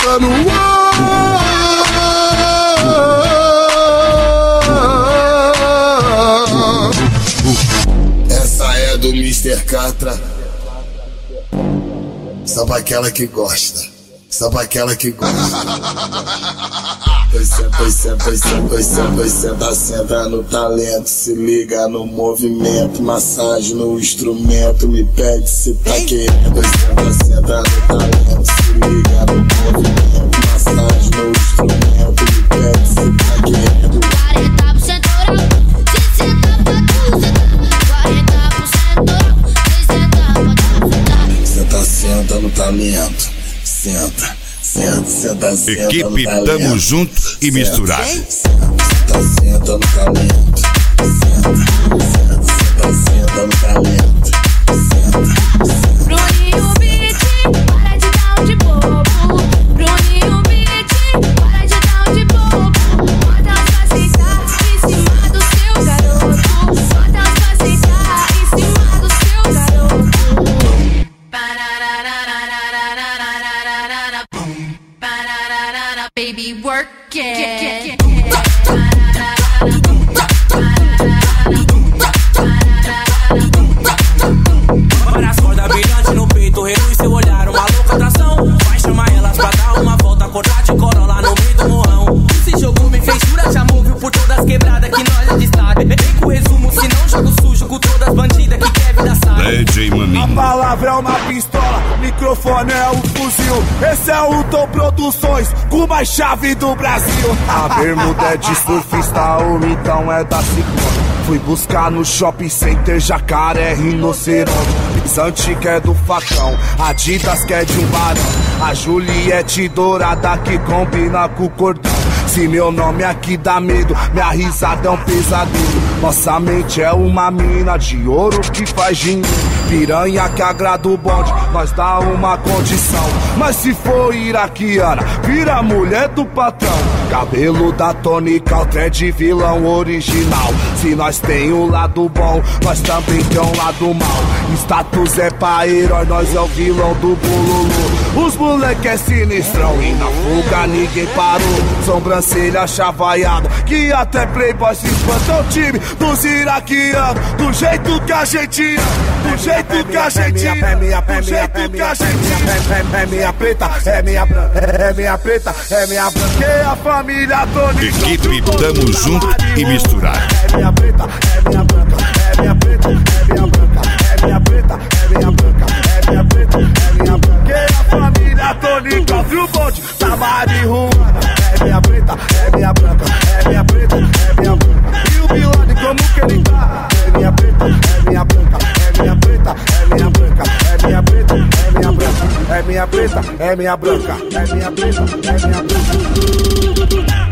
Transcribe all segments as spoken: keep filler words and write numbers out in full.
falando uou. Essa é do mister Catra. Só pra aquela que gosta. Só pra aquela que gosta. Pois senta, pois senta, pois senta, pois senta, pois senta, senta no talento. Se liga no movimento, massagem no instrumento. Me pede se tá querendo. Pois senta, senta no talento. Se liga no movimento, massagem no instrumento. Me pede se tá querendo. quarenta por cento oral, sessenta pra tu sentar. quarenta por cento oral, sessenta pra tu sentar. Senta, senta no talento. Senta, senta, senta, senta. Equipe Tamo Junto e Misturado. Senta, senta no talento. Senta, senta, senta, senta no talento. Senta, senta. Bruninho Beat, para de dar um de bobo. Bruninho Beat, para de dar um de bobo. Bota pra sentar em cima do seu garoto. Bota pra sentar em cima do seu garoto. Baby, work it. Várias cordas brilhantes no peito, reluz seu olhar, uma louca atração. Vai chamar elas pra dar uma volta, cortar de corola no meio do morrão. Esse jogo me fez jura, já moveu por todas as quebradas que nós é destaque. Vem com o resumo, se não jogo sujo com todas as bandidas que quer vida sabe. D J Maminho. A palavra é uma pistola, microfone é um fuzil. Esse é o Tom Produções, com mais chave do Brasil. A bermuda é de surfista, o então é da ciclone. Fui buscar no shopping center, jacaré, rinoceronte. Pisante que é do facão, Adidas que é de um barão. A Juliette dourada que combina com o cordão. Se meu nome aqui dá medo, minha risada é um pesadelo. Nossa mente é uma mina de ouro que faz dinheiro. Piranha que agrada o bonde, nós dá uma condição. Mas se for iraquiana, vira mulher do patrão. Cabelo da tônica, o dread vilão original. Se nós tem o lado bom, nós também tem um lado mal. Status é pra herói, nós é o vilão do bololô. Os moleque é sinistrão e na fuga ninguém parou. Sobrancelha chavaiada, que até playboy se espanta. O time dos iraquianos, do jeito que a gente ama, do jeito que a gente ama, do jeito que a gente ama. É minha preta, é minha branca, é minha preta, é minha branca. Que a família toda. Equipe Tamo Junto e Misturado. É minha preta, é minha branca, é minha preta, é minha branca, é minha preta, é minha branca, é minha preta, é minha branca. Que a família tônica, viu o bonde da marihuana. É minha preta, é minha branca, é minha preta, é minha branca. E o Bilane como que ele tá? É minha preta, é minha branca, é minha preta, é minha branca, é minha preta, é minha branca, é minha preta, é minha branca, é minha preta, é minha branca.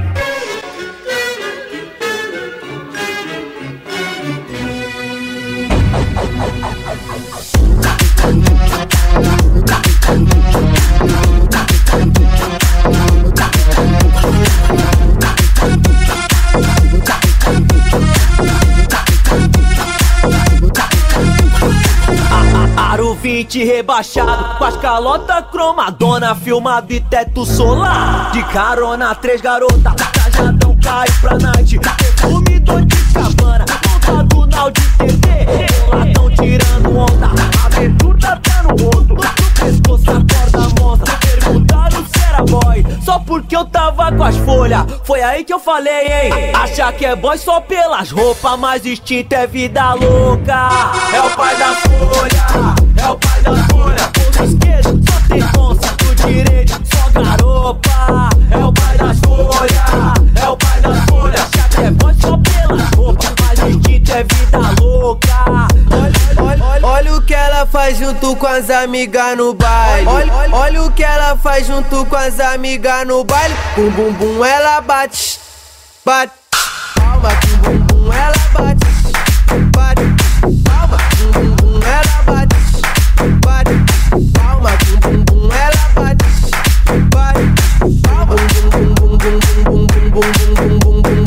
Aro vinte rebaixado, com as calotas cromadona, filmado e teto solar. De carona, três garotas, cajadão cai pra night. Perfume dor de cabana, montado na Audi T V. Latão tirando onda, abertura tá no rosto. No pescoço a corda mostra, perguntaram se era boy, só porque eu tava com as folhas. Foi aí que eu falei, hein? Acha que é boy só pelas roupas, mas instinto é vida louca. É o pai da folha, é o pai da folha. Do esquerdo só tem onça, do direito só garopa. É o pai da folha, é o pai da folha. Acha que é boy só pelas roupas, mas instinto é vida louca. Olha, olha, olha, olha o que ela faz junto com as amigas no baile. Olha, olha, olha o que ela faz junto com as amigas no baile. Bum bum bum ela bate, bate. Palma, bum bum bum ela bate, bate. Palma, bum bum bum ela bate, bate. Palma, bum bum bum ela bate, bate. Palma, bum bum bum bum bum bum bum bum bum bum bum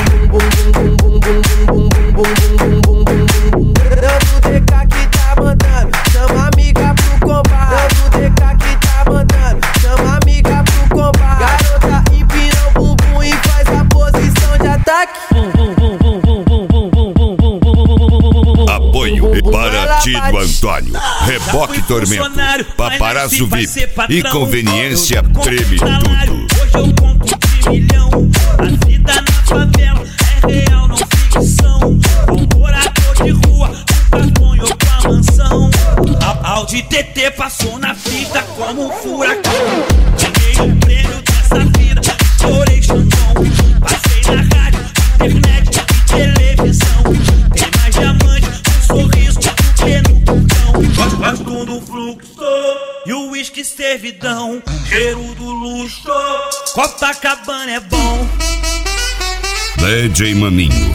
Dando D K que tá mandando, chama amiga pro combate. Dando D K que tá mandando, chama amiga pro combate. Tormento, Paparazzo V I P e Conveniência Treme Tudo. Hoje eu conto de milhão. A vida na favela é real, não ficção. Um morador de rua, um cartonho com a mansão. A Audi T T passou na fita como um furacão. Ganhei o prêmio dessa vida, estourei xandão. Passei na rádio, internet e televisão. Tem mais diamante no sorriso do que no pulgão. Gosto do fluxo e o uísque servidão. Cheiro do luxo, Copacabana é bom. D J Maninho.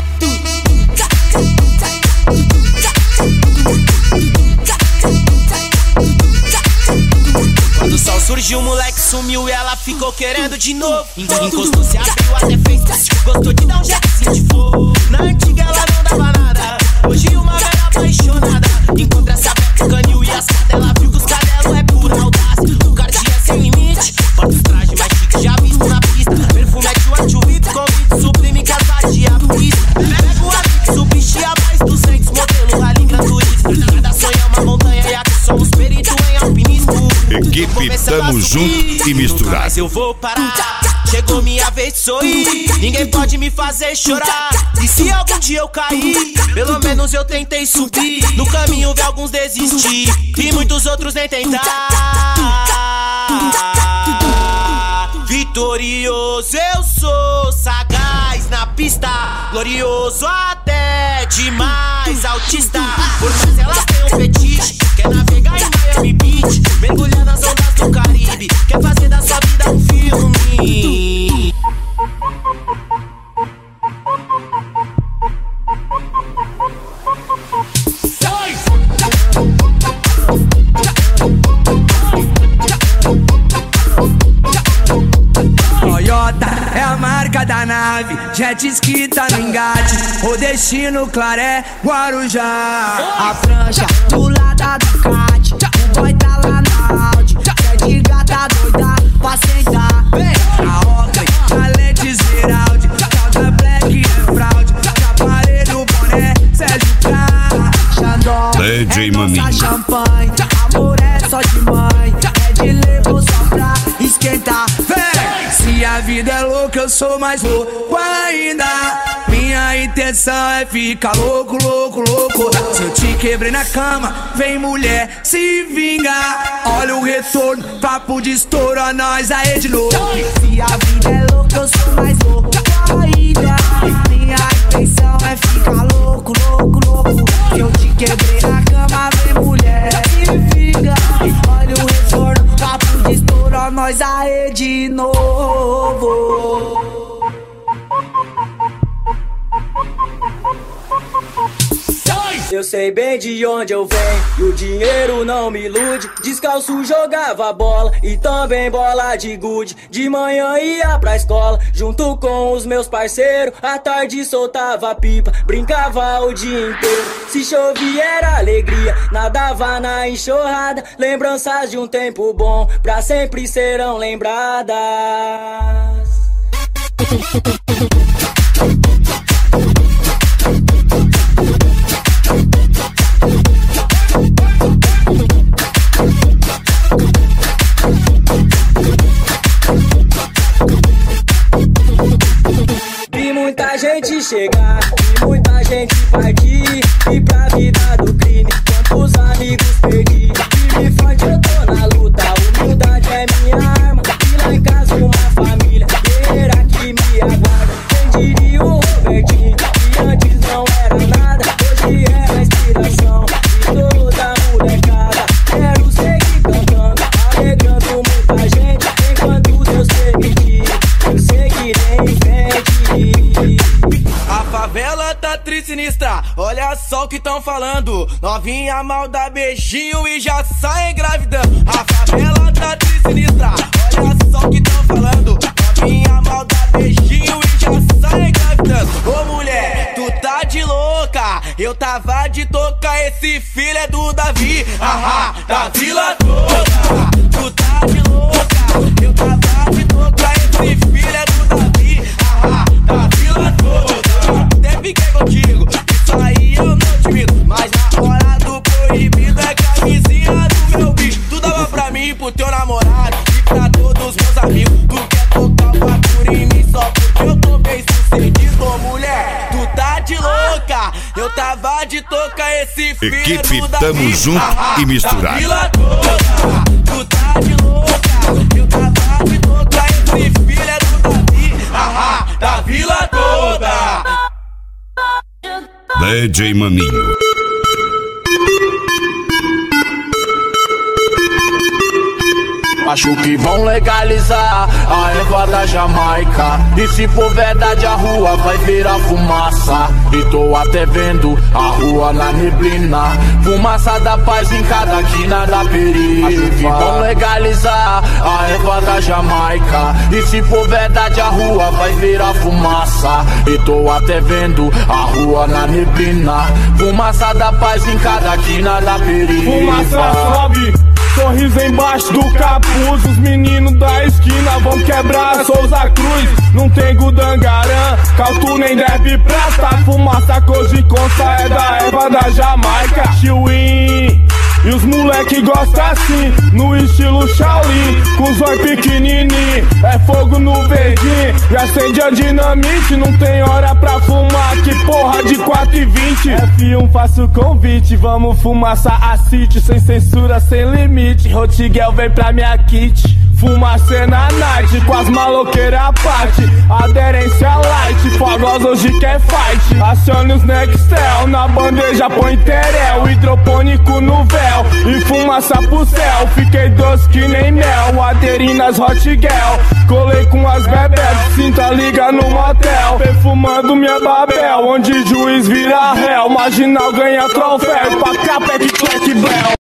Quando o sol surgiu, o moleque sumiu e ela ficou querendo de novo. Encostou, se abriu, até fez teste. Gostou de dar um jetzinho de fogo. Na antiga ela não dava nada, hoje uma velha apaixonada. Encontra essa beca, canil e as cadelas. Viu que os cadelos é pura audácia. O Cartier é sem limite, bota os trajes mais chiques já visto na pista. Perfume é tio V I P, convite sublime que as vadia a pista. Pega o Avix, subiste a mais duzentos modelo rally gratuito. Cada sonho é uma montanha e aqui somos perito em alpinismo. Equipe Tamo Junto e Misturado. Mas eu vou parar, chegou minha vez de sorrir. Ninguém pode me fazer chorar. E se algum dia eu cair, pelo menos eu tentei subir. No caminho vi alguns desistir e muitos outros nem tentar. Vitorioso eu sou, sagaz na pista, glorioso até demais, autista. Porque ela tem um fetiche, quer navegar em Miami Beach, mergulhar nas ondas do Caribe, quer fazer da sua vida um filme. Toyota é a marca da nave, jet ski tá no engate, o destino Claré, Guarujá. A prancha do lado da Ducati, o boy tá lá na Audi, é de gata doida pra sentar. A Oakley, a lente Ziraldi, calda black é fraude, aparelho, boné, Sérgio K. Xandó, D J é nossa Maninho. champanhe, amor é só de mãe, é de levo só pra esquentar. Se a vida é louca, eu sou mais louco ainda. Minha intenção é ficar louco, louco, louco. Se eu te quebrei na cama, vem mulher, se vinga. Olha o retorno, papo de estouro, a nós aí de novo. Se a vida é louca, eu sou mais louco ainda. Minha intenção é ficar louco, louco, louco. Se eu te quebrei na cama, vem mulher, se vinga. Olha o retorno, papo de estouro, a nós aí de novo. Eu sei bem de onde eu venho e o dinheiro não me ilude. Descalço jogava bola e também bola de gude. De manhã ia pra escola junto com os meus parceiros. À tarde soltava pipa, brincava o dia inteiro. Se chovia era alegria, nadava na enxurrada. Lembranças de um tempo bom pra sempre serão lembradas. Vi muita gente chegar, vi muita gente partir, e pra vida do crime, quantos amigos perdi. Firme e forte eu tô na luta, humildade é minha arma. E lá em casa uma família guerreira que me aguarda. Quem diria o Robertinho, que antes não era nada, hoje é a inspiração de toda molecada. Quero seguir cantando, alegrando muita gente, enquanto Deus permitir, eu seguirei em frente. A favela tá triste sinistra, olha só o que tão falando. Novinha mal dá beijinho e já sai engravidando. A favela tá triste sinistra, olha só o que tão falando. Novinha mal dá beijinho e já sai engravidando. Ô mulher, tu tá de louca, eu tava de toca, esse filho é do Davi, ahá, da vila toda. Tu tá de louca, eu tava de toca, esse filho é do Davi, ahá, da vila toda. Até fiquei contigo, isso aí eu não te minto, mas na hora do proibido é camisinha do meu pro teu namorado e pra todos meus amigos. Tu quer tocar o bagulho em mim só porque eu tô bem sucedido, mulher? Tu tá de louca, eu tava de toca esse filho Equipe do Tamo Davi. Junto Ah, e Misturado. da vila toda, tu tá de louca, eu tava de toca esse filho do Davi. Ah, da vila toda. D J Maninho. Acho que vão legalizar a erva da Jamaica. E se for verdade a rua vai virar fumaça. E tô até vendo a rua na neblina. Fumaça da paz em cada quina da perifa. Acho que vão legalizar a erva da Jamaica. E se for verdade a rua vai virar fumaça. E tô até vendo a rua na neblina. Fumaça da paz em cada quina da perifa. Fumaça sobe, sorriso embaixo do capuz. Os meninos da esquina vão quebrar a Souza Cruz. Não tem Gudangarã, Caltu nem deve prata. Fumaça Koji Consta é da erva da Jamaica. Chiwin, e os moleque gostam assim, no estilo Shaolin, com os olhos pequenininho, é fogo no verdinho, e acende a dinamite, não tem hora pra fumar, que porra de quatro e vinte. F um faço o convite, vamos fumaça a city, sem censura, sem limite, Rotiguel vem pra minha kit. Fumaça na night, com as maloqueiras à parte, aderência light, fogosa hoje quer fight. Acione os Nextel, na bandeja põe terel, hidropônico no véu, e fumaça pro céu. Fiquei doce que nem mel, aderi nas Hot Girl, colei com as bebés, cinta liga no motel, perfumando minha Babel, onde juiz vira réu, marginal ganha troféu, pra cá, pec, clec, bel.